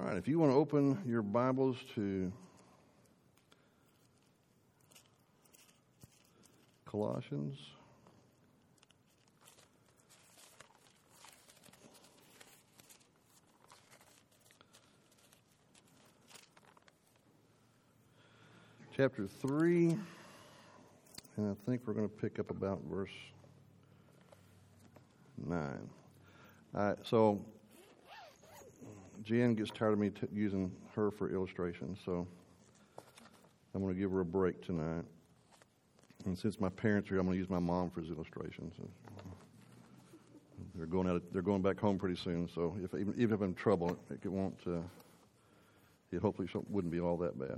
right, if you want to open your Bibles to Colossians. Chapter 3, and I think we're going to pick up about verse 9. So Jan gets tired of me using her for illustrations, so I'm going to give her a break tonight. And since my parents are here, I'm going to use my mom for his illustrations. They're going back home pretty soon, so even if I'm in trouble, it won't. It hopefully wouldn't be all that bad.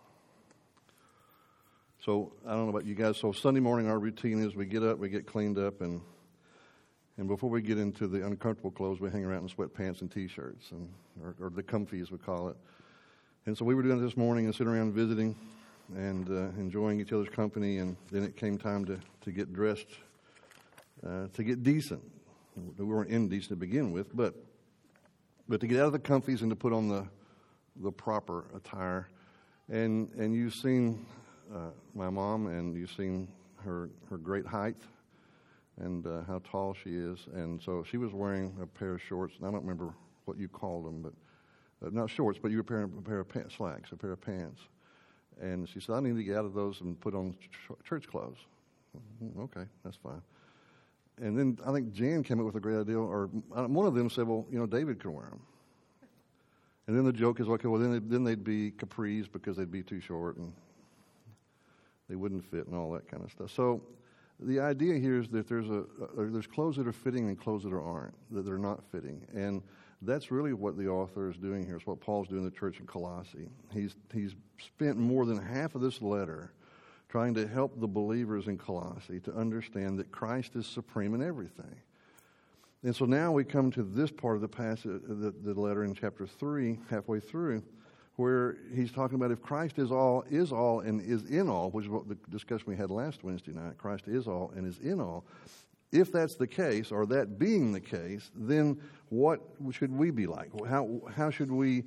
So I don't know about you guys. So Sunday morning, our routine is we get up, we get cleaned up, and before we get into the uncomfortable clothes, we hang around in sweatpants and T-shirts, or the comfy as we call it. And so we were doing it this morning and sitting around visiting and enjoying each other's company. And then it came time to get dressed, to get decent. We weren't indecent to begin with, but to get out of the comfies and to put on the proper attire. And you've seen my mom, and you've seen her great height and how tall she is. And so she was wearing a pair of shorts, and I don't remember what you called them, but not shorts, but you were wearing a pair of slacks, a pair of pants. And she said, I need to get out of those and put on church clothes. Okay, that's fine. And then I think Jan came up with a great idea, or one of them said, well, David could wear them. And then the joke is, okay, well, then they'd be capris because they'd be too short and they wouldn't fit and all that kind of stuff. So the idea here is that there's clothes that are fitting and clothes that aren't, that they're not fitting. And that's really what the author is doing here. It's what Paul's doing in the church in Colossae. He's spent more than half of this letter trying to help the believers in Colossae to understand that Christ is supreme in everything. And so now we come to this part of the passage, the letter in chapter 3, halfway through, where he's talking about if Christ is all, and is in all, which is what the discussion we had last Wednesday night. Christ is all and is in all. If that's the case, or that being the case, then what should we be like? How should we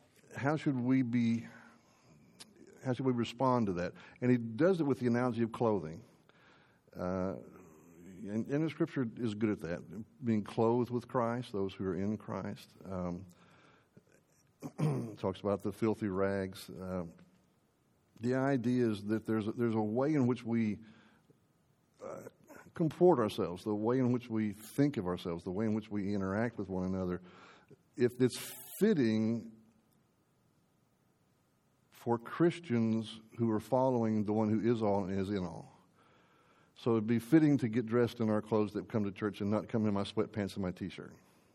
respond to that? And he does it with the analogy of clothing. And the Scripture is good at that, being clothed with Christ, those who are in Christ. Talks about the filthy rags. The idea is that there's a way in which we comport ourselves, the way in which we think of ourselves, the way in which we interact with one another, if it's fitting for Christians who are following the one who is all and is in all. So it'd be fitting to get dressed in our clothes that come to church and not come in my sweatpants and my T-shirt.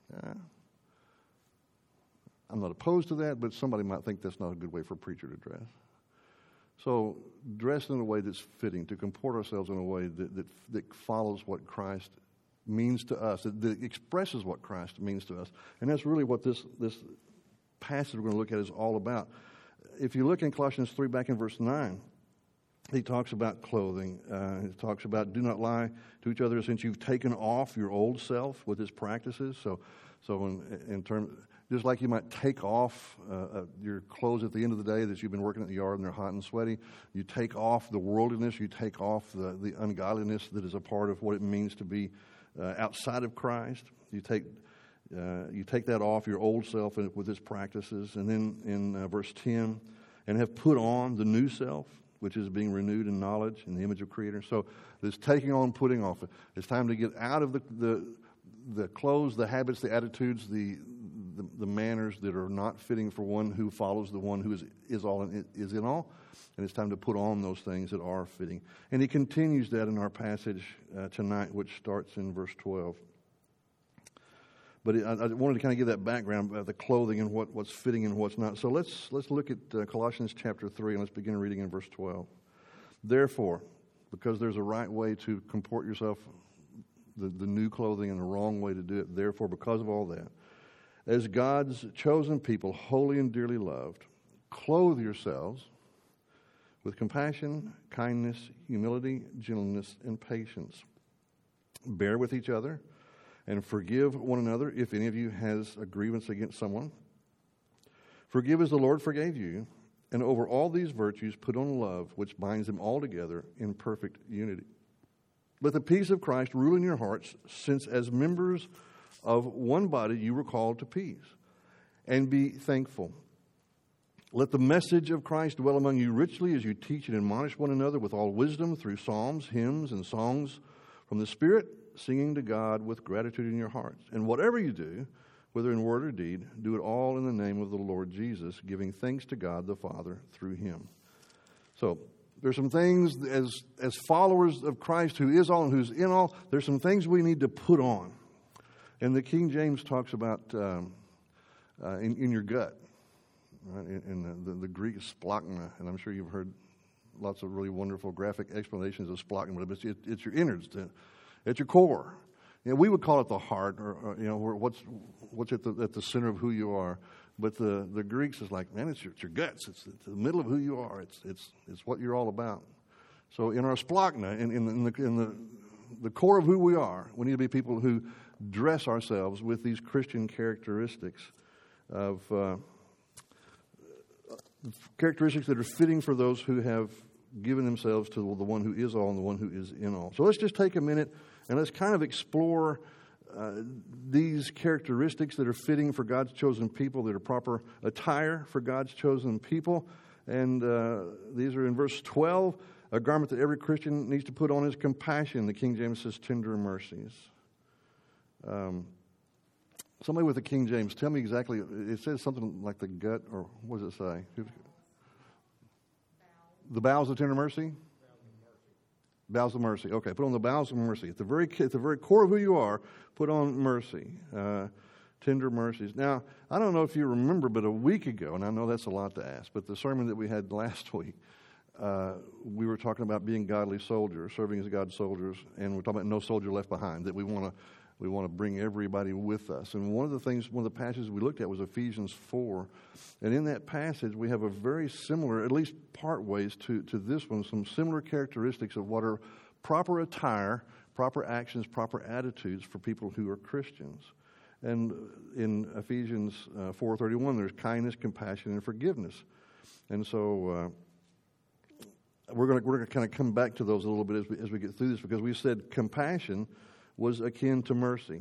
I'm not opposed to that, but somebody might think that's not a good way for a preacher to dress. So dress in a way that's fitting, to comport ourselves in a way that follows what Christ means to us, that expresses what Christ means to us. And that's really what this passage we're going to look at is all about. If you look in Colossians 3, back in verse 9, he talks about clothing. He talks about do not lie to each other since you've taken off your old self with its practices. So in terms, just like you might take off your clothes at the end of the day that you've been working in the yard and they're hot and sweaty, you take off the worldliness, you take off the ungodliness that is a part of what it means to be outside of Christ. You take that off, your old self with its practices. And then in verse 10, and have put on the new self, which is being renewed in knowledge in the image of Creator. So this taking on, putting off. It's time to get out of the clothes, the habits, the attitudes, the manners that are not fitting for one who follows the one who is all and is in all. And it's time to put on those things that are fitting. And he continues that in our passage tonight, which starts in verse 12. But I wanted to kind of give that background about the clothing and what's fitting and what's not. So let's look at Colossians chapter 3, and let's begin reading in verse 12. Therefore, because there's a right way to comport yourself, the new clothing, and the wrong way to do it, therefore, because of all that, as God's chosen people, holy and dearly loved, clothe yourselves with compassion, kindness, humility, gentleness, and patience. Bear with each other, and forgive one another if any of you has a grievance against someone. Forgive as the Lord forgave you, and over all these virtues put on love, which binds them all together in perfect unity. Let the peace of Christ rule in your hearts, since as members of one body you were called to peace, and be thankful. Let the message of Christ dwell among you richly as you teach and admonish one another with all wisdom through psalms, hymns, and songs from the Spirit, singing to God with gratitude in your hearts. And whatever you do, whether in word or deed, do it all in the name of the Lord Jesus, giving thanks to God the Father through him. So there's some things as followers of Christ, who is all and who's in all, there's some things we need to put on. And the King James talks about in your gut. Right? In the Greek is splachna, and I'm sure you've heard lots of really wonderful graphic explanations of splachna, but it's your innards, it's your core. You know, we would call it the heart, or you know, what's at the center of who you are. But the Greeks is like, man, it's your guts. It's the middle of who you are. It's what you're all about. So in our splachna, in the core of who we are, we need to be people who dress ourselves with these Christian characteristics of characteristics that are fitting for those who have given themselves to the one who is all and the one who is in all. So let's just take a minute and let's kind of explore these characteristics that are fitting for God's chosen people, that are proper attire for God's chosen people. And these are in verse 12. A garment that every Christian needs to put on is compassion. The King James says tender mercies. Somebody with the King James, tell me exactly. It says something like the gut, or what does it say? The bowels of tender mercy? Bowels of mercy. Okay, put on the bowels of mercy. At the very core of who you are, put on mercy. Tender mercies. Now, I don't know if you remember, but a week ago, and I know that's a lot to ask, but the sermon that we had last week, we were talking about being godly soldiers, serving as God's soldiers, and we're talking about no soldier left behind, that we want to bring everybody with us. And one of the passages we looked at was Ephesians 4. And in that passage, we have a very similar, at least part ways to this one, some similar characteristics of what are proper attire, proper actions, proper attitudes for people who are Christians. And in Ephesians 4:31, there's kindness, compassion, and forgiveness. And so we're going to kind of come back to those a little bit as we get through this, because we said compassion was akin to mercy.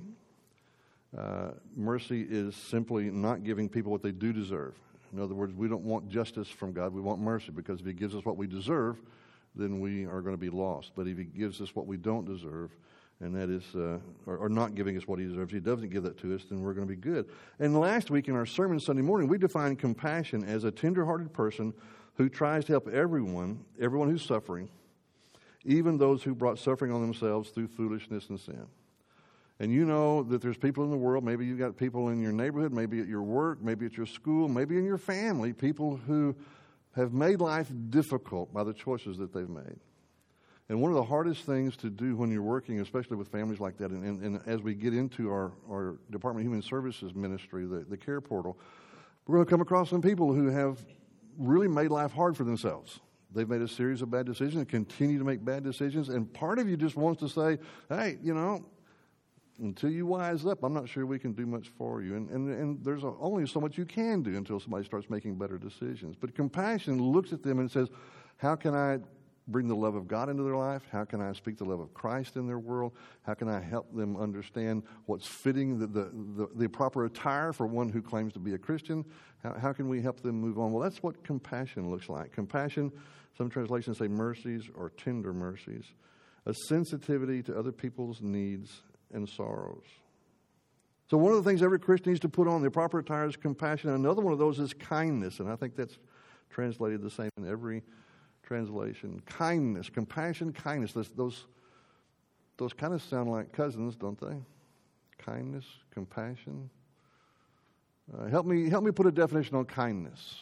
Mercy is simply not giving people what they do deserve. In other words, we don't want justice from God. We want mercy, because if he gives us what we deserve, then we are going to be lost. But if he gives us what we don't deserve, and that is, or not giving us what he deserves, he doesn't give that to us, then we're going to be good. And last week in our sermon Sunday morning, we defined compassion as a tender-hearted person who tries to help everyone who's suffering, even those who brought suffering on themselves through foolishness and sin. And you know that there's people in the world, maybe you've got people in your neighborhood, maybe at your work, maybe at your school, maybe in your family, people who have made life difficult by the choices that they've made. And one of the hardest things to do when you're working, especially with families like that, and as we get into our Department of Human Services ministry, the Care Portal, we're going to come across some people who have really made life hard for themselves. They've made a series of bad decisions and continue to make bad decisions. And part of you just wants to say, hey, until you wise up, I'm not sure we can do much for you. And there's only so much you can do until somebody starts making better decisions. But compassion looks at them and says, how can I bring the love of God into their life? How can I speak the love of Christ in their world? How can I help them understand what's fitting, the proper attire for one who claims to be a Christian? How can we help them move on? Well, that's what compassion looks like. Compassion, some translations say mercies or tender mercies, a sensitivity to other people's needs and sorrows. So one of the things every Christian needs to put on, the proper attire, is compassion. Another one of those is kindness, and I think that's translated the same in every translation. Kindness, compassion, kindness. Those kind of sound like cousins, don't they? Kindness, compassion. Help me put a definition on kindness.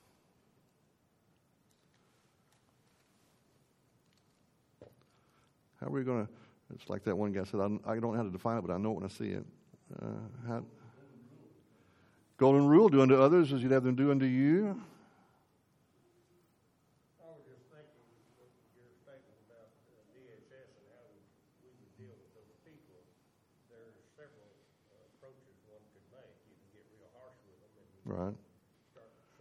How are we going to? It's like that one guy said, I don't know how to define it, but I know it when I see it. Golden rule: do unto others as you'd have them do unto you. I was just thinking what your statement about DHS and how we would deal with other people. There are several approaches one could make. You can get real harsh with them and Right. start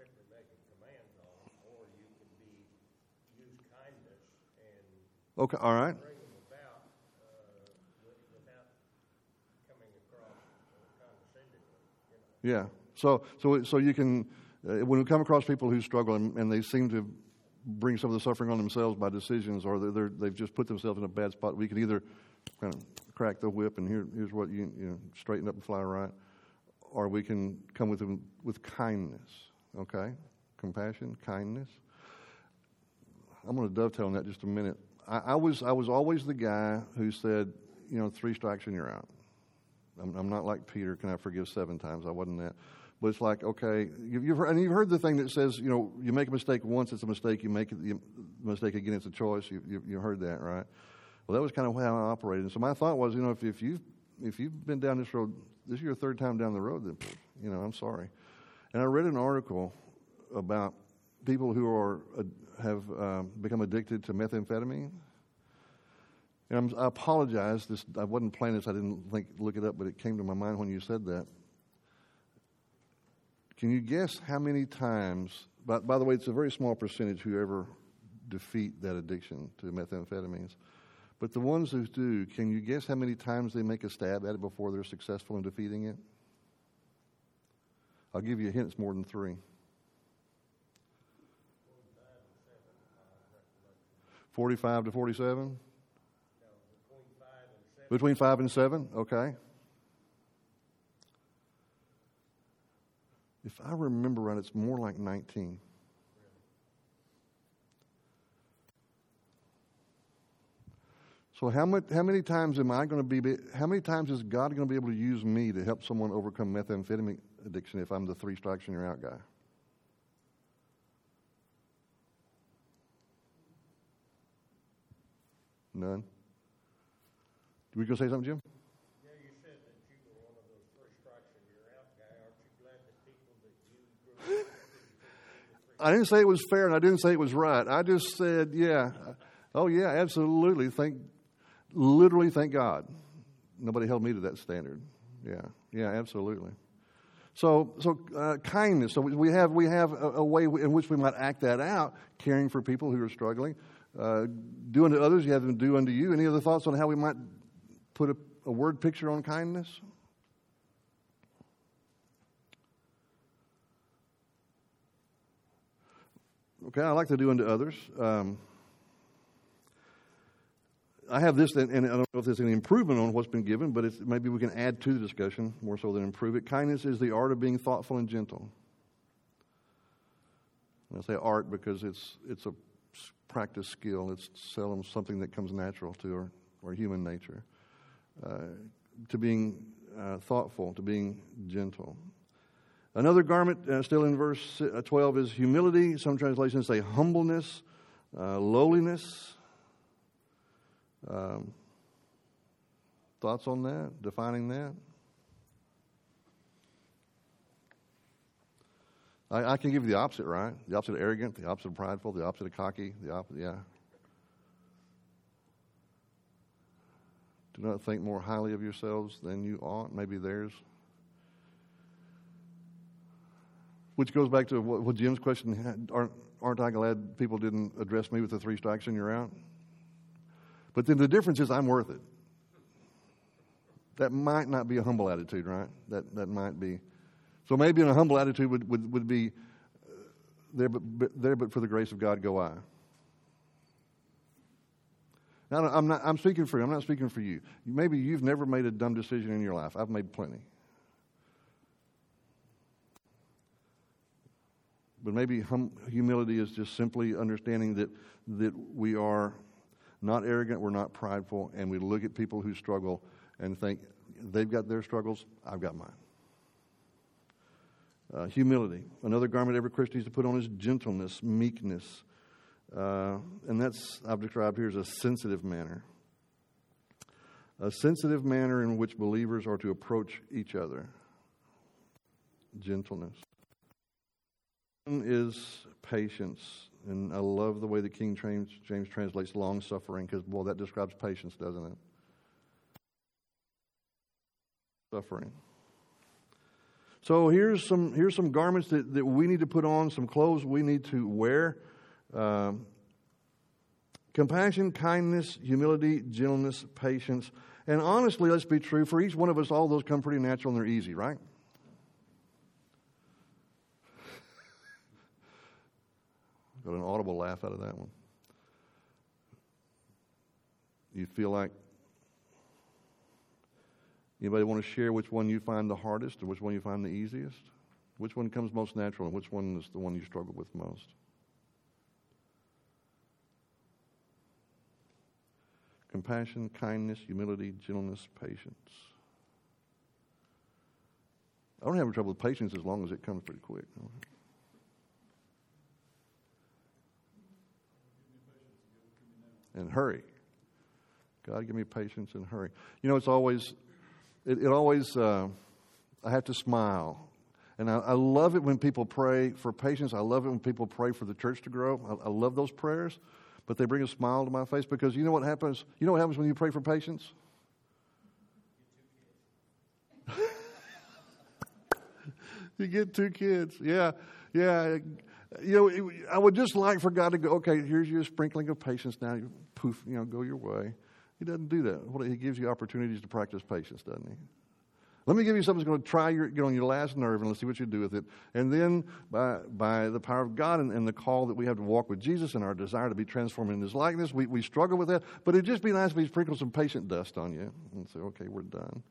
Okay, all right. bring them about without coming across condescendingly. Yeah. So you can, when we come across people who struggle and they seem to bring some of the suffering on themselves by decisions, or they've just put themselves in a bad spot, we can either kind of crack the whip and here's what you know, straighten up and fly right, or we can come with them with kindness. Okay, compassion, kindness. I'm going to dovetail on that just a minute. I was always the guy who said, 3 strikes and you're out. I'm not like Peter. Can I forgive 7 times? I wasn't that. But it's like, okay, you've heard the thing that says, you make a mistake once, it's a mistake. You make the mistake again, it's a choice. You heard that, right? Well, that was kind of how I operated. And so my thought was, if you've been down this road, this is your 3rd time down the road, then, I'm sorry. And I read an article about people who have become addicted to methamphetamine. And I apologize. I wasn't planning this. I didn't look it up, but it came to my mind when you said that. Can you guess how many times? By the way, it's a very small percentage who ever defeat that addiction to methamphetamines. But the ones who do, can you guess how many times they make a stab at it before they're successful in defeating it? I'll give you a hint. It's more than 3. 45 to 47? No, between 5 and 7. Between 5 and 7? Okay. If I remember right, it's more like 19. So how many times am I going to be? How many times is God going to be able to use me to help someone overcome methamphetamine addiction if I'm the 3 strikes and you're out guy? None. Were you going to say something, Jim? Yeah, you said that you were one of those 3 strikes and you're out guy. Aren't you glad that people that you grew up with? I didn't say it was fair and I didn't say it was right. I just said, yeah. Oh, yeah, absolutely. Literally thank God. Nobody held me to that standard. Yeah, absolutely. So kindness. So we have a way in which we might act that out, caring for people who are struggling. Do unto others, you have them do unto you. Any other thoughts on how we might put a word picture on kindness? Okay, I like to do unto others. I have this, and I don't know if there's any improvement on what's been given, but maybe we can add to the discussion more so than improve it. Kindness is the art of being thoughtful and gentle. And I say art because it's a practice skill. It's seldom something that comes natural to our human nature. To being thoughtful, to being gentle. Another garment, still in verse 12, is humility. Some translations say humbleness, lowliness. Thoughts on that? Defining that? I can give you the opposite, right? The opposite of arrogant, the opposite of prideful, the opposite of cocky, the opposite, yeah. Do not think more highly of yourselves than you ought. Maybe theirs. Which goes back to what Jim's question had. Aren't I glad people didn't address me with the 3 strikes and you're out? But then the difference is I'm worth it. That might not be a humble attitude, right? That might be. So maybe a humble attitude would be there, but for the grace of God go I. Now I'm speaking for you. I'm not speaking for you. Maybe you've never made a dumb decision in your life. I've made plenty. But maybe humility is just simply understanding that we are not arrogant, we're not prideful, and we look at people who struggle and think they've got their struggles, I've got mine. Humility. Another garment every Christian needs to put on is gentleness, meekness. And that's, I've described here as a sensitive manner. A sensitive manner in which believers are to approach each other. Gentleness. Is patience. And I love the way the King James translates long-suffering, because, boy, that describes patience, doesn't it? Suffering. So here's some garments that we need to put on, some clothes we need to wear. Compassion, kindness, humility, gentleness, patience. And honestly, let's be true, for each one of us, all those come pretty natural and they're easy, right? Got an audible laugh out of that one. You feel like, anybody want to share which one you find the hardest and which one you find the easiest? Which one comes most natural and which one is the one you struggle with most? Compassion, kindness, humility, gentleness, patience. I don't have any trouble with patience as long as it comes pretty quick. And hurry. God, give me patience and hurry. You know, it's always, I have to smile. And I love it when people pray for patience. I love it when people pray for the church to grow. I love those prayers. But they bring a smile to my face because you know what happens? You know what happens when you pray for patience? You get 2 kids. Yeah. You know, I would just like for God to go, okay, here's your sprinkling of patience now. Poof, you know, go your way. He doesn't do that. He gives you opportunities to practice patience, doesn't he? Let me give you something that's going to get on your last nerve, and let's see what you do with it. And then, by the power of God and the call that we have to walk with Jesus and our desire to be transformed in His likeness, we struggle with that. But it'd just be nice if He sprinkled some patient dust on you and say, okay, we're done.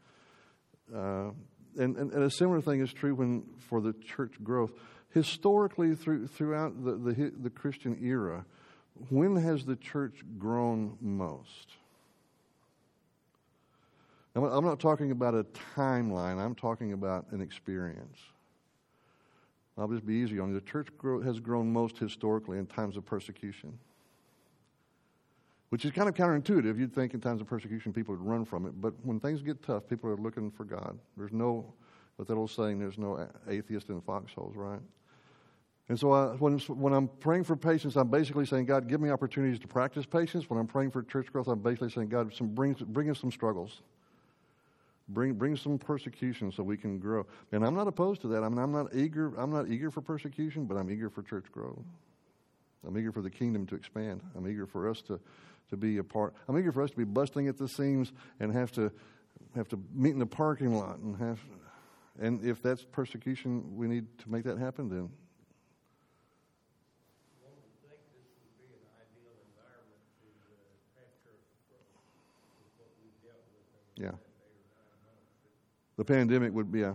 And a similar thing is true for the church growth. Historically, throughout the Christian era, when has the church grown most? Now, I'm not talking about a timeline. I'm talking about an experience. I'll just be easy on you. The church has grown most historically in times of persecution, which is kind of counterintuitive. You'd think in times of persecution people would run from it. But when things get tough, people are looking for God. There's no, what that old saying, there's no atheist in foxholes, right? And so when I'm praying for patience, I'm basically saying, God, give me opportunities to practice patience. When I'm praying for church growth, I'm basically saying, God, bring us some struggles. Bring some persecution so we can grow. And I'm not opposed to that. I mean, I'm not eager for persecution, but I'm eager for church growth. I'm eager for the kingdom to expand. I'm eager for us to be a part. I'm eager for us to be busting at the seams and have to meet in the parking lot and if that's persecution, we need to make that happen. Then. One would think this would be an ideal environment to have church growth with what we've dealt with. Yeah. The pandemic would be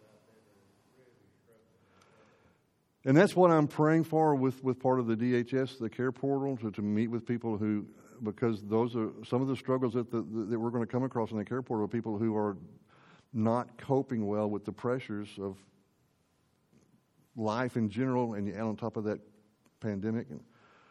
and that's what I'm praying for with part of the DHS, the care portal, to meet with people who, because those are some of the struggles that we're going to come across in the care portal, people who are not coping well with the pressures of life in general, and on top of that, pandemic. And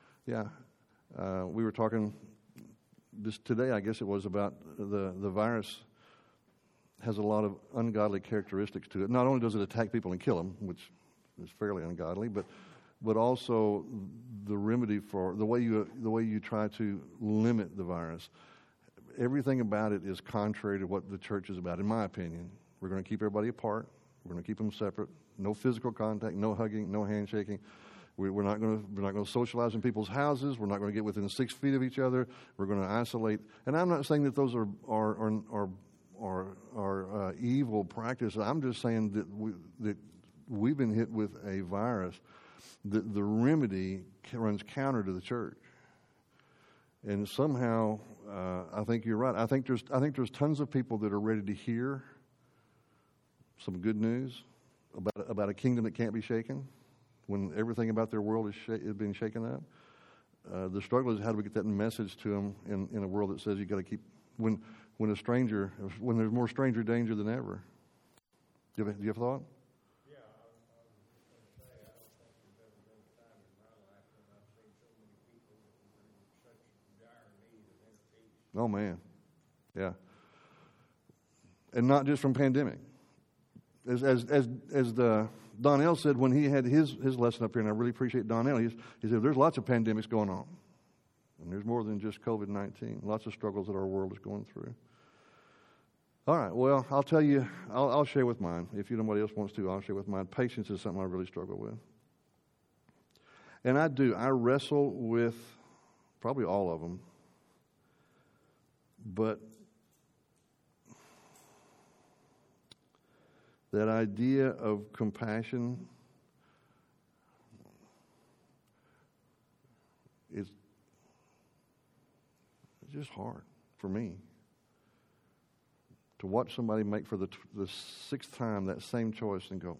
we were talking this today, I guess it was, about the virus has a lot of ungodly characteristics to it. Not only does it attack people and kill them, which is fairly ungodly, but also the remedy for the way you try to limit the virus. Everything about it is contrary to what the church is about, in my opinion. We're going to keep everybody apart. We're going to keep them separate. No physical contact, no hugging, no handshaking. We're not going to socialize in people's houses. We're not going to get within 6 feet of each other. We're going to isolate. And I'm not saying that those are evil practices. I'm just saying that we've been hit with a virus. The remedy runs counter to the church, and somehow I think you're right. I think there's tons of people that are ready to hear some good news about a kingdom that can't be shaken when everything about their world is being shaken up. The struggle is how do we get that message to them in a world that says you got to keep when there's more stranger danger than ever. Do you have a thought? Yeah, I was just going to say, I don't think there's ever been a time in my life when I've seen so many people that were in such dire need of inner peace. Oh man, yeah, and not just from pandemic. As Donnell said when he had his lesson up here, and I really appreciate Donnell. He said there's lots of pandemics going on, and there's more than just COVID-19. Lots of struggles that our world is going through. All right, well, I'll tell you, I'll share with mine. If nobody else wants to, I'll share with mine. Patience is something I really struggle with. And I wrestle with probably all of them. But that idea of compassion is just hard for me. To watch somebody make for the sixth time that same choice and go,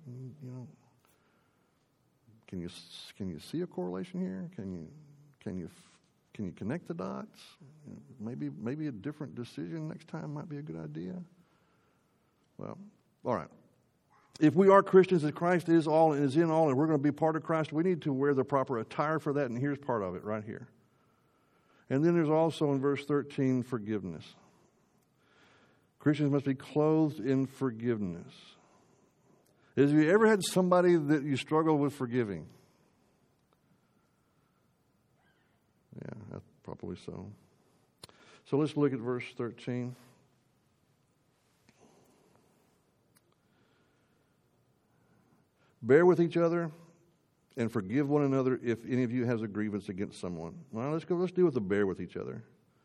can you see a correlation here? Can you connect the dots? Maybe a different decision next time might be a good idea. Well, all right. If we are Christians, as Christ is all and is in all, and we're going to be part of Christ, we need to wear the proper attire for that. And here's part of it right here. And then there's also in verse 13 forgiveness. Christians must be clothed in forgiveness. Have you ever had somebody that you struggle with forgiving? Yeah, probably so. So let's look at verse 13. Bear with each other and forgive one another if any of you has a grievance against someone. Well, let's deal with the bear with each other.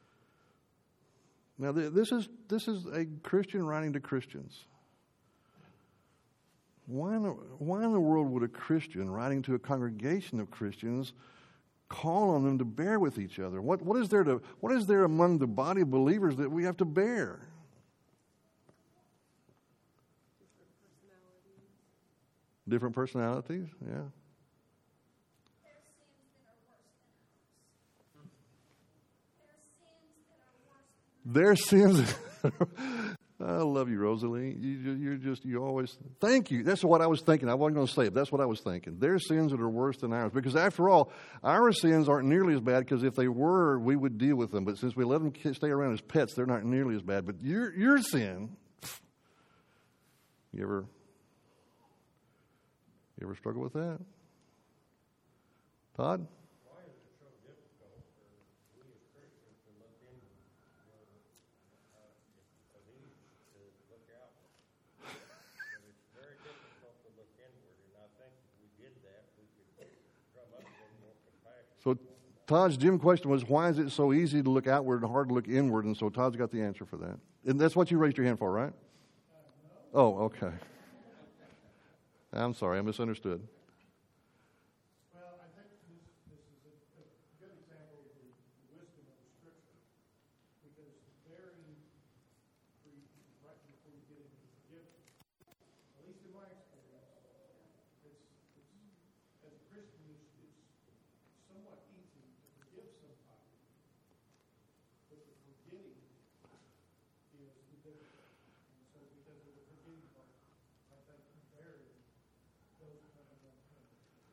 Now, this is a Christian writing to Christians. Why in the world would a Christian writing to a congregation of Christians call on them to bear with each other? What is there among the body of believers that we have to bear? Different personalities, yeah. Their sins. I love you, Rosalie. You always, thank you. That's what I was thinking. I wasn't going to say it. That's what I was thinking. Their sins that are worse than ours. Because after all, our sins aren't nearly as bad, because if they were, we would deal with them. But since we let them stay around as pets, they're not nearly as bad. But your sin, you ever struggle with that? Todd? Why is it so difficult for we as Christians to look in, it's easy to look out, but it's very difficult to look inward, and I think if we did that, we could drum up a little more compassion. So Todd's Jim question was, why is it so easy to look outward and hard to look inward? And so Todd's got the answer for that. And that's what you raised your hand for, right? No. Oh, okay. I'm sorry, I misunderstood. Well, I think this is a good example of the wisdom of the Scripture, because bearing right before you get into forgiveness, at least in my experience, it's as a Christian, it's somewhat easy to forgive somebody, but the forgetting is the difficult. And so because of the forgetting part, I think bearing goes kind of unpunished.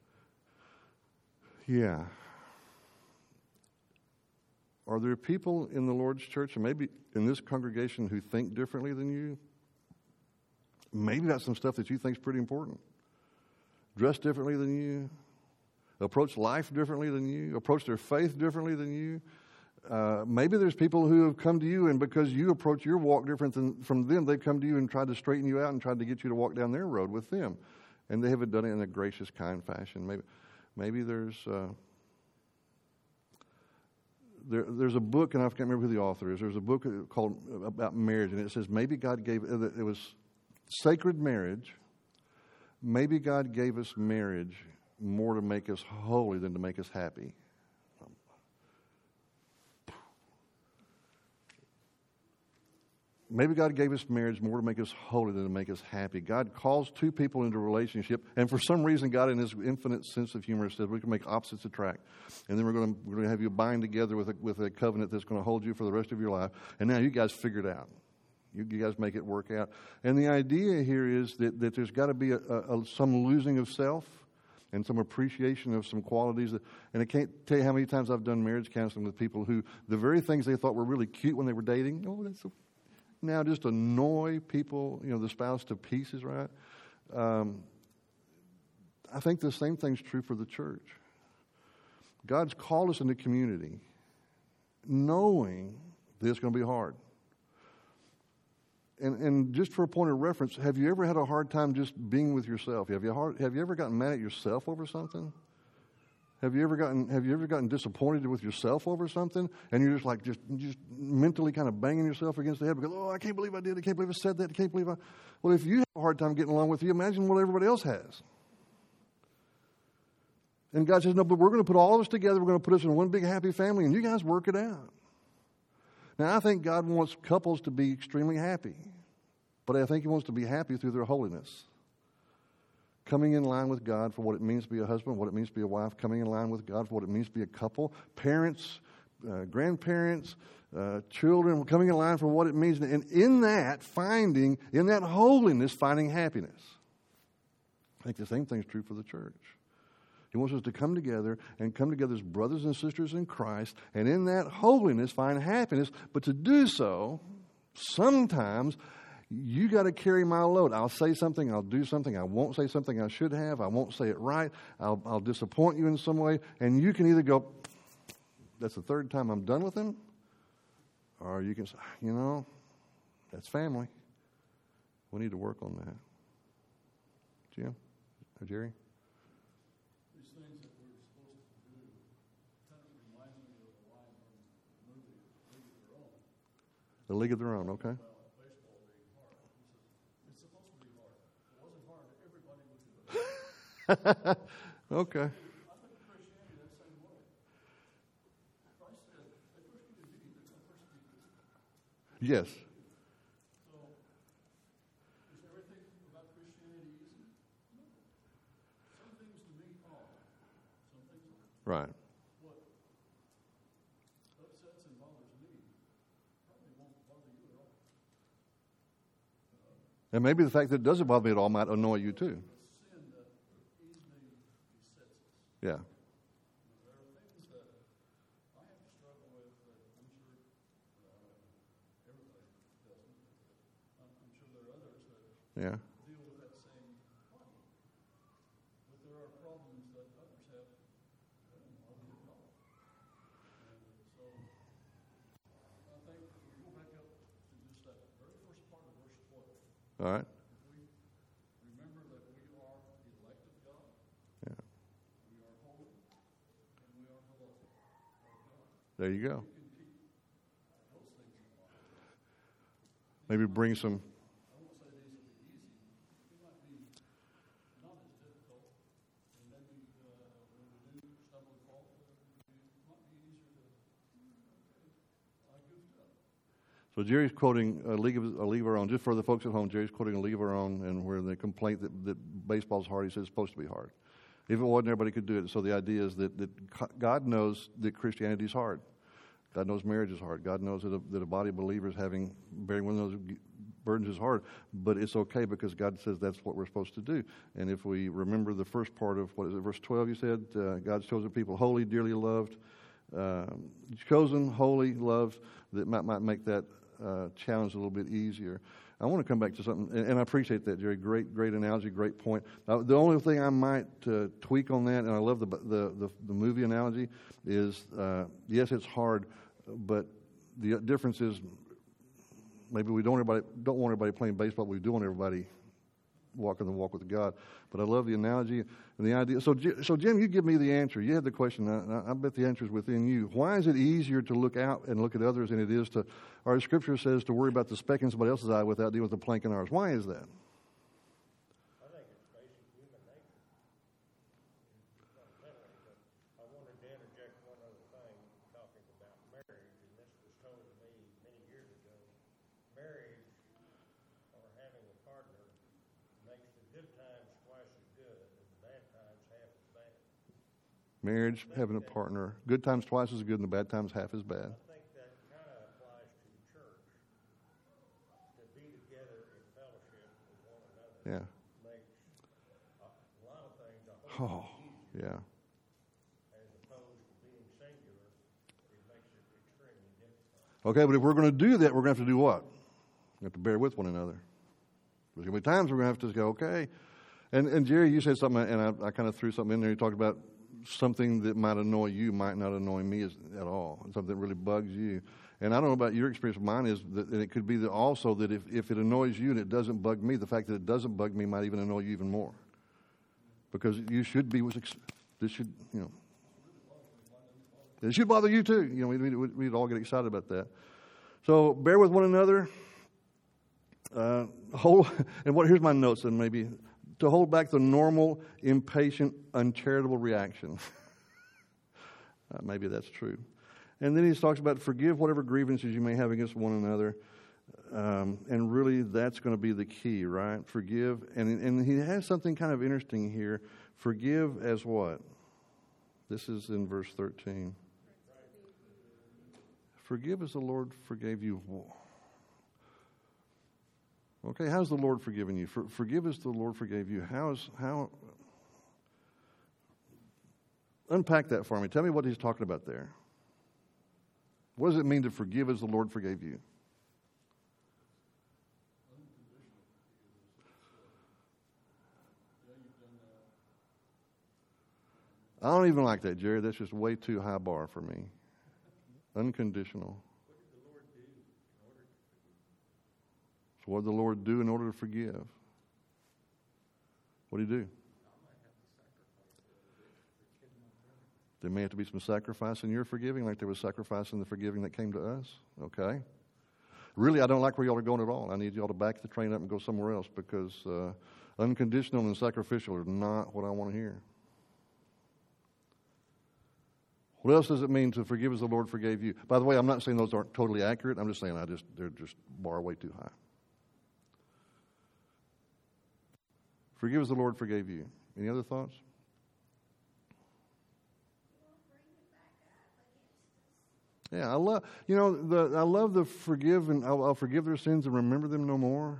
Yeah. Are there people in the Lord's church, and maybe in this congregation, who think differently than you? Maybe that's some stuff that you think is pretty important. Dress differently than you, approach life differently than you, approach their faith differently than you. Maybe there's people who have come to you, and because you approach your walk different from them, they've come to you and tried to straighten you out and tried to get you to walk down their road with them. And they haven't done it in a gracious, kind fashion. Maybe there's a book, and I can't remember who the author is. There's a book called about marriage, and it says maybe God gave it was sacred marriage. Maybe God gave us marriage more to make us holy than to make us happy. Maybe God gave us marriage more to make us holy than to make us happy. God calls two people into a relationship, and for some reason, God, in His infinite sense of humor, said we can make opposites attract, and then we're going to have you bind together with a covenant that's going to hold you for the rest of your life. And now you guys figure it out. You guys make it work out. And the idea here is that there's got to be some losing of self and some appreciation of some qualities. And I can't tell you how many times I've done marriage counseling with people who the very things they thought were really cute when they were dating, now just annoy people, the spouse to pieces, right? I think the same thing's true for the church. God's called us into community knowing that it's going to be hard. And just for a point of reference, have you ever had a hard time just being with yourself? Have you ever gotten mad at yourself over something? Have you ever gotten disappointed with yourself over something, and you're just mentally kind of banging yourself against the head because, I can't believe I did. I can't believe I said that. I can't believe I. Well, if you have a hard time getting along with you, imagine what everybody else has. And God says, no, but we're going to put all of us together. We're going to put us in one big happy family, and you guys work it out. Now, I think God wants couples to be extremely happy, but I think He wants to be happy through their holiness. Coming in line with God for what it means to be a husband, what it means to be a wife, coming in line with God for what it means to be a couple, parents, grandparents, children, coming in line for what it means. And in that holiness, finding happiness. I think the same thing is true for the church. He wants us to come together as brothers and sisters in Christ, and in that holiness find happiness. But to do so, sometimes you got to carry my load. I'll say something, I'll do something, I won't say something I should have, I won't say it right, I'll disappoint you in some way, and you can either go, that's the third time I'm done with him, or you can say, that's family. We need to work on that. Jim or Jerry? These things that we're supposed to do kind of reminds me of the line from the movie League of Their Own. The League of Their Own, okay. Baseball being hard. He says, it's supposed to be hard. If it wasn't hard, everybody would do it. Okay. I think Christianity that same way. Christ said, they persecuted me, they're going to persecute you. Yes. So, is everything about Christianity easy? No. Some things to me are. Some things aren't. Right. What upsets and bothers me probably won't bother you at all. And maybe the fact that it doesn't bother me at all might annoy you too. Sin that easily besets us. Yeah. There are things that I have to struggle with that I'm sure everybody doesn't. I'm sure there are others that Yeah. deal with that same problem. But there are problems that others have that don't bother you at all. And so I think if we go back up to just that very first part of verse 12, All right. we remember that we are elect of God, Yeah. we are holy, and we are beloved of God. There you go. We can keep those things in mind. Maybe bring some. I won't say these will be easy. They might be not as difficult, and maybe when we do stumble and fall, it might be easier to, I goofed up. So Jerry's quoting a League of Our Own. Just for the folks at home, Jerry's quoting a League of Our Own, and where the complaint that baseball's hard, he says it's supposed to be hard. If it wasn't, everybody could do it. So the idea is that God knows that Christianity is hard. God knows marriage is hard. God knows that a body of believers bearing one of those burdens is hard. But it's okay because God says that's what we're supposed to do. And if we remember the first part of, verse 12 you said, God's chosen people, holy, dearly loved, chosen, holy, loved, that might make that challenge a little bit easier. I want to come back to something, and I appreciate that, Jerry. Great analogy, great point. The only thing I might tweak on that, and I love the movie analogy, is yes, it's hard, but the difference is maybe we don't want everybody playing baseball. We do want everybody walking the walk with God. But I love the analogy and the idea. So Jim, you give me the answer. You had the question. I bet the answer is within you. Why is it easier to look out and look at others than it is to, our Scripture says, to worry about the speck in somebody else's eye without dealing with the plank in ours? Why is that? I think it's basic human nature. Fundamentally, but I wanted to interject one other thing, talking about marriage, and this was told to me many years ago. Marriage, or having a partner, makes the good times twice as good and the bad times half as bad. Marriage, having a partner, good times twice as good and the bad times half as bad. I think that kind of applies to the church. To be together in fellowship with one another Yeah. makes a lot of things a whole lot easier. Yeah. As opposed to being singular, it makes it extremely difficult. Okay, but if we're going to do that, we're going to have to do what? We have to bear with one another. There's going to be times we're going to have to just go, okay. And Jerry, you said something, and I kind of threw something in there. You talked about something that might annoy you might not annoy me at all, something that really bugs you. And I don't know about your experience. Mine is that it could be that also that if it annoys you and it doesn't bug me, the fact that it doesn't bug me might even annoy you even more. Because you should be, this should, It should bother you too. You know, we'd all get excited about that. So bear with one another. Here's my notes, and maybe to hold back the normal, impatient, uncharitable reaction. Maybe that's true. And then he talks about forgive whatever grievances you may have against one another. And really, that's going to be the key, right? Forgive. And he has something kind of interesting here. Forgive as what? This is in verse 13. Forgive as the Lord forgave you. Okay, how's the Lord forgiven you? Forgive as the Lord forgave you. How? Unpack that for me. Tell me what he's talking about there. What does it mean to forgive as the Lord forgave you? I don't even like that, Jerry. That's just way too high bar for me. Unconditional. What did the Lord do in order to forgive? What did he do? There may have to be some sacrifice in your forgiving, like there was sacrifice in the forgiving that came to us. Okay. Really, I don't like where y'all are going at all. I need y'all to back the train up and go somewhere else, because unconditional and sacrificial are not what I want to hear. What else does it mean to forgive as the Lord forgave you? By the way, I'm not saying those aren't totally accurate. I'm just saying they're just bar way too high. Forgive as the Lord forgave you. Any other thoughts? Yeah, I love the forgive, and I'll forgive their sins and remember them no more.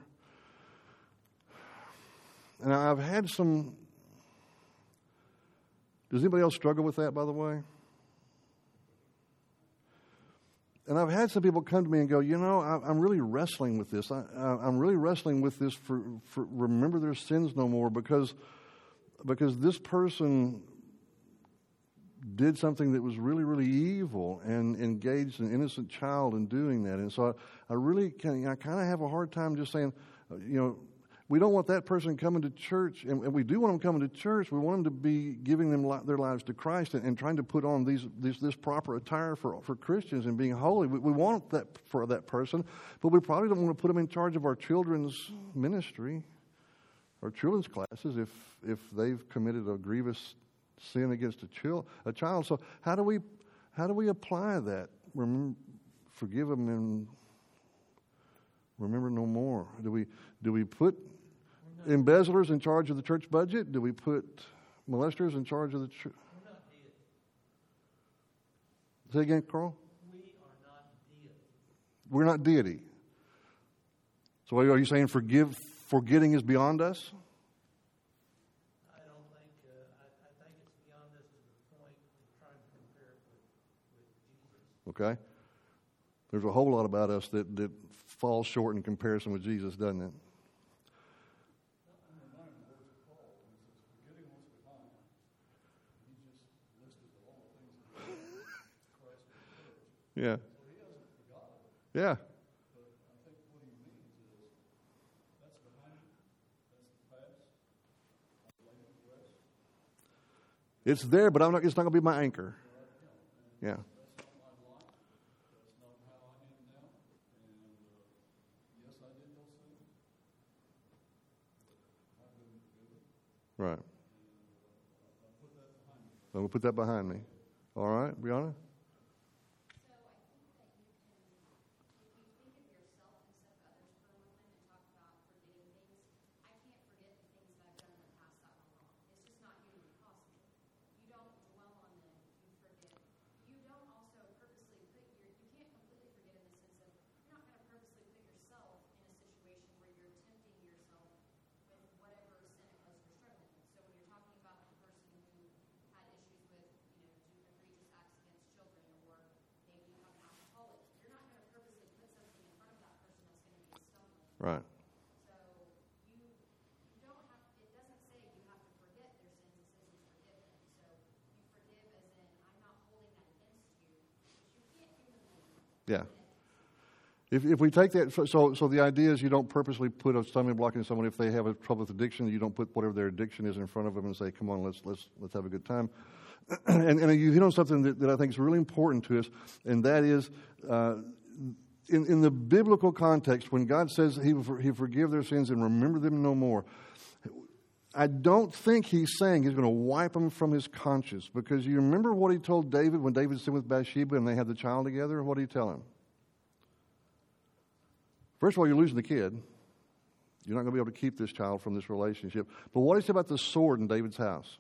And I've had some. Does anybody else struggle with that, by the way? And I've had some people come to me and go, I'm really wrestling with this. I'm really wrestling with this for remember their sins no more, because this person did something that was really, really evil and engaged an innocent child in doing that. And so I kind of have a hard time just saying, we don't want that person coming to church, and we do want them coming to church. We want them to be giving them their lives to Christ and trying to put on this proper attire for Christians and being holy. We want that for that person, but we probably don't want to put them in charge of our children's ministry or children's classes if they've committed a grievous sin against a child. So how do we apply that? Forgive them and remember no more. Do we put embezzlers in charge of the church budget? Do we put molesters in charge of the church? We're not deity. Say again, Carl? We are not deity. We're not deity. So are you saying forgetting is beyond us? I don't think, I think it's beyond us to the point of trying to compare it with Jesus. Okay. There's a whole lot about us that falls short in comparison with Jesus, doesn't it? Yeah. Yeah. It's there, but it's not going to be my anchor. Yeah. Right. I'm going to put that behind me. All right, Brianna? Right. So you don't have, it doesn't say you have to forget their sins, it says you forgive them. So you forgive as in, I'm not holding that against you, but you can't humanly. Yeah. If we take that, so the idea is you don't purposely put a stumbling block in someone if they have a trouble with addiction. You don't put whatever their addiction is in front of them and say, "Come on, let's have a good time." and you hit on something that I think is really important to us, and that is in the biblical context when God says He forgive their sins and remember them no more. I don't think He's saying He's going to wipe them from His conscience, because you remember what He told David when David sinned with Bathsheba and they had the child together. What did He tell him? First of all, you're losing the kid. You're not going to be able to keep this child from this relationship. But what is it about the sword in David's house?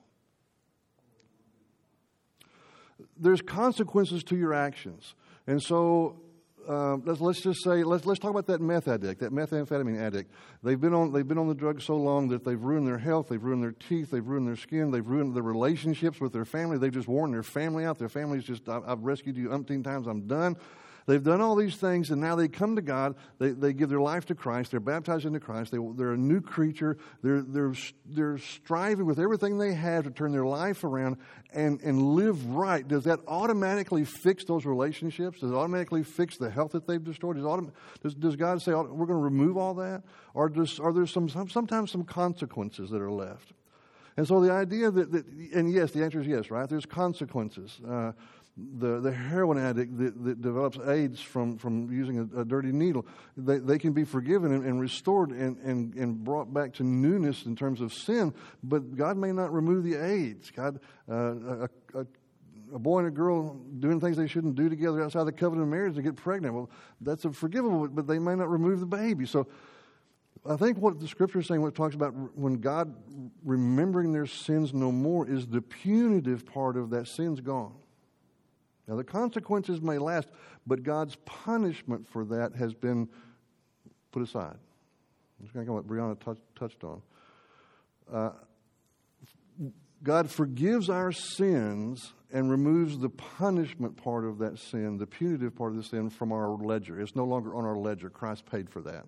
There's consequences to your actions. And so let's just say, let's talk about that meth addict, that methamphetamine addict. They've been on the drug so long that they've ruined their health, they've ruined their teeth, they've ruined their skin, they've ruined their relationships with their family. They've just worn their family out. Their family's just, I've rescued you umpteen times, I'm done. They've done all these things, and now they come to God. They give their life to Christ. They're baptized into Christ. They're a new creature. They're striving with everything they have to turn their life around and live right. Does that automatically fix those relationships? Does it automatically fix the health that they've destroyed? Does God say, we're going to remove all that? Or are there sometimes some consequences that are left? And so the idea and yes, the answer is yes, right? There's consequences. The heroin addict that develops AIDS from using a dirty needle, they can be forgiven and restored and brought back to newness in terms of sin, but God may not remove the AIDS. God, a boy and a girl doing things they shouldn't do together outside the covenant of marriage to get pregnant, well, that's forgivable, but they may not remove the baby. So I think what the Scripture is saying, when it talks about when God remembering their sins no more, is the punitive part of that sin's gone. Now, the consequences may last, but God's punishment for that has been put aside. I'm just going to go what Brianna touched on. God forgives our sins and removes the punishment part of that sin, the punitive part of the sin, from our ledger. It's no longer on our ledger. Christ paid for that.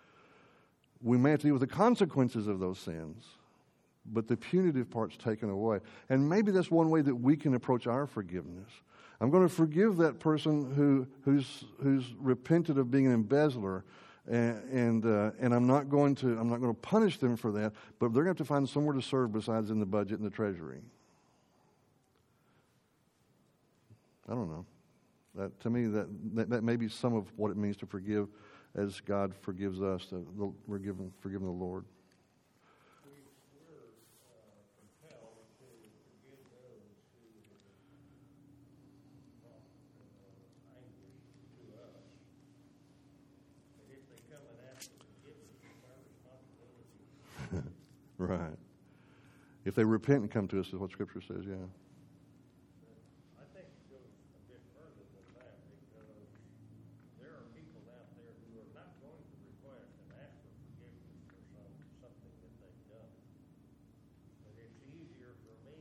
We may have to deal with the consequences of those sins, but the punitive part's taken away. And maybe that's one way that we can approach our forgiveness. I'm going to forgive that person who's repented of being an embezzler, and I'm not going to punish them for that, but they're going to have to find somewhere to serve besides in the budget and the treasury. I don't know. That, to me, that may be some of what it means to forgive, as God forgives us. We're forgiven the Lord. Right. If they repent and come to us, is what Scripture says, yeah. I think it goes a bit further than that, because there are people out there who are not going to request and ask for forgiveness for something that they've done. But it's easier for me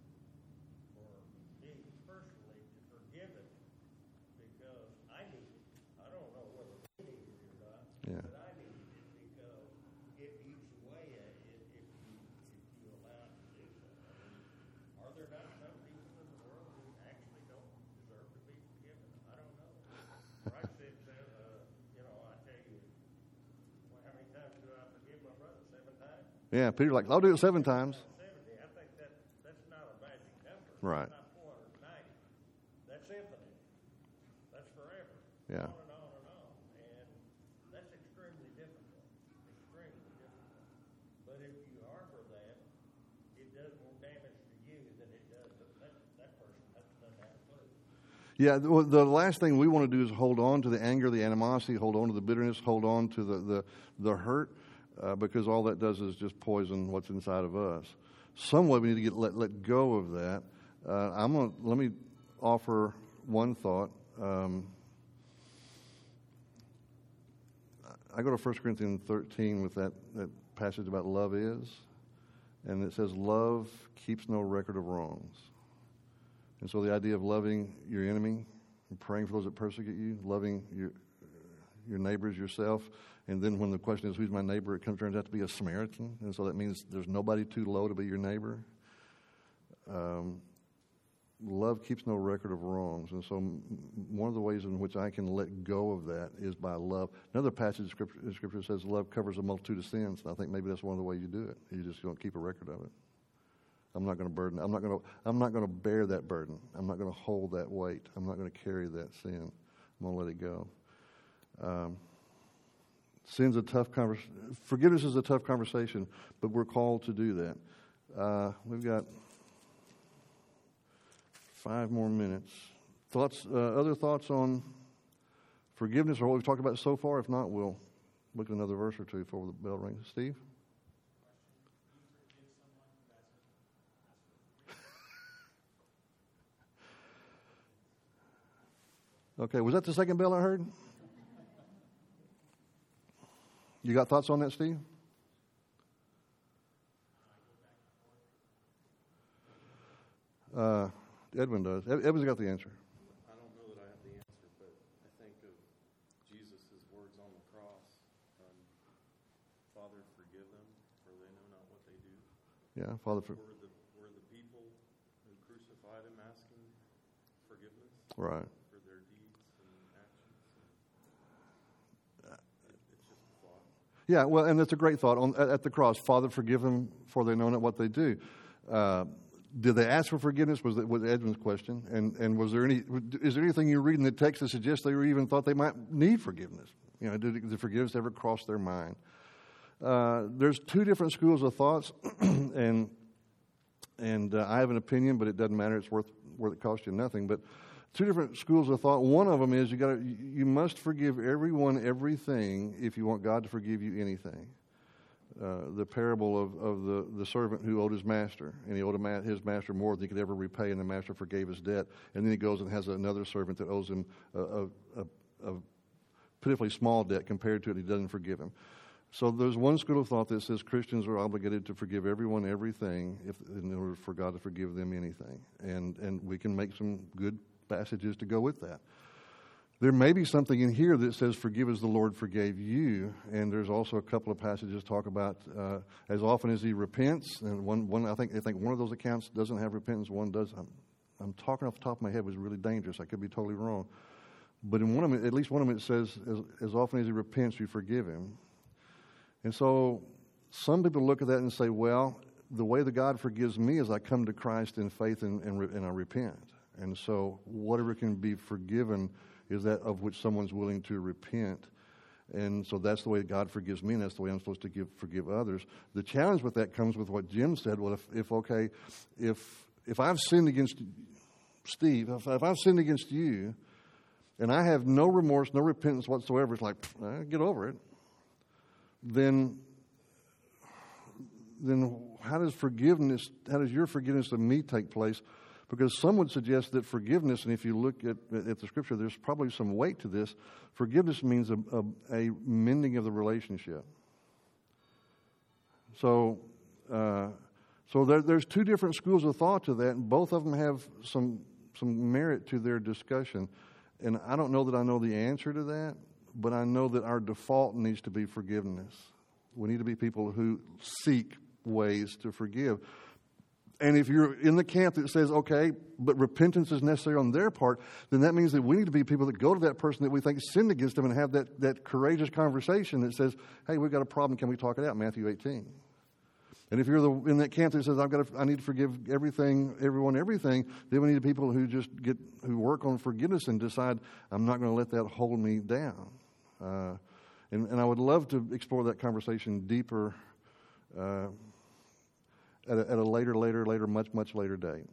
personally to forgive it because I need it. I don't know whether they need it or not, Yeah. but I need it because it eats away at it if you allow it to do so. Are there not some people in the world who actually don't deserve to be forgiven? I don't know. Christ said, I tell you, how many times do I forgive my brother? 7 times? Yeah, Peter's like, I'll do it 7 times. 70. I think that's not a magic number. Right. It's not 490. That's infinite. That's forever. Yeah. On and on and on. And that's extremely difficult. Extremely difficult. But if you harbor that, it does more damage to you than it does to that person. That doesn't have a clue. Yeah, the last thing we want to do is hold on to the anger, the animosity, hold on to the bitterness, hold on to the hurt, because all that does is just poison what's inside of us. Some way we need to let go of that. Let me offer one thought. I go to 1 Corinthians 13 with that passage about love is, and it says, love keeps no record of wrongs. And so the idea of loving your enemy, and praying for those that persecute you, loving your neighbors, yourself, and then when the question is, who's my neighbor, it turns out to be a Samaritan, and so that means there's nobody too low to be your neighbor. love keeps no record of wrongs. And so one of the ways in which I can let go of that is by love. Another passage of Scripture says love covers a multitude of sins. And I think maybe that's one of the ways you do it. You just don't keep a record of it. I'm not going to bear that burden. I'm not going to hold that weight. I'm not going to carry that sin. I'm going to let it go. Sin's a tough conversation. Forgiveness is a tough conversation, but we're called to do that. We've got 5 more minutes. Other thoughts on forgiveness or what we've talked about so far? If not, we'll look at another verse or two before the bell rings. Steve? Okay, was that the second bell I heard? You got thoughts on that, Steve? Edwin does. Edwin's got the answer. I don't know that I have the answer, but I think of Jesus' words on the cross. Father, forgive them, for they know not what they do. Yeah, Father. Were the people who crucified him asking forgiveness? Right. For their deeds and actions? It's just a thought. Yeah, well, and that's a great thought. At the cross, Father, forgive them, for they know not what they do. Did they ask for forgiveness? Was Edwin's question. And is there anything you read in the text that suggests they even thought they might need forgiveness? You know, did the forgiveness ever cross their mind? There's 2 different schools of thoughts, and I have an opinion, but it doesn't matter. It's worth it costs you nothing. But 2 different schools of thought. One of them is you must forgive everyone everything if you want God to forgive you anything. The parable of the servant who owed his master, and he owed his master more than he could ever repay, and the master forgave his debt. And then he goes and has another servant that owes him a pitifully small debt compared to it, and he doesn't forgive him. So there's one school of thought that says Christians are obligated to forgive everyone everything in order for God to forgive them anything. And we can make some good passages to go with that. There may be something in here that says, forgive as the Lord forgave you. And there's also a couple of passages talk about as often as he repents. And one I think one of those accounts doesn't have repentance, one does. I'm talking off the top of my head, was really dangerous. I could be totally wrong. But in one of them, at least one of them, it says, as often as he repents, you forgive him. And so some people look at that and say, well, the way that God forgives me is I come to Christ in faith and I repent. And so whatever can be forgiven is that of which someone's willing to repent. And so that's the way God forgives me, and that's the way I'm supposed to forgive others. The challenge with that comes with what Jim said. Well, if I've sinned against Steve, if I've sinned against you, and I have no remorse, no repentance whatsoever, it's like, get over it. Then how does your forgiveness of me take place? Because some would suggest that forgiveness, and if you look at the Scripture, there's probably some weight to this. Forgiveness means a mending of the relationship. So there's 2 different schools of thought to that, and both of them have some merit to their discussion. And I don't know that I know the answer to that, but I know that our default needs to be forgiveness. We need to be people who seek ways to forgive. And if you're in the camp that says, okay, but repentance is necessary on their part, then that means that we need to be people that go to that person that we think sinned against them and have that courageous conversation that says, hey, we've got a problem, can we talk it out? Matthew 18. And if you're in that camp that says, I need to forgive everyone, everything, then we need people who who work on forgiveness and decide, I'm not going to let that hold me down. And I would love to explore that conversation deeper at a later, much later date.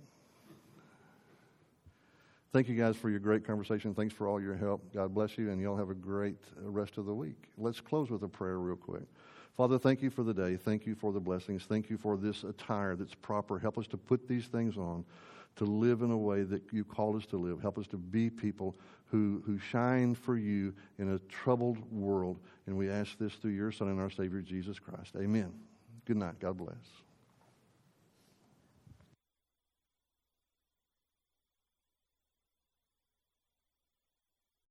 Thank you guys for your great conversation. Thanks for all your help. God bless you, and y'all have a great rest of the week. Let's close with a prayer real quick. Father, thank you for the day. Thank you for the blessings. Thank you for this attire that's proper. Help us to put these things on, to live in a way that you called us to live. Help us to be people who shine for you in a troubled world. And we ask this through your Son and our Savior, Jesus Christ. Amen. Good night. God bless.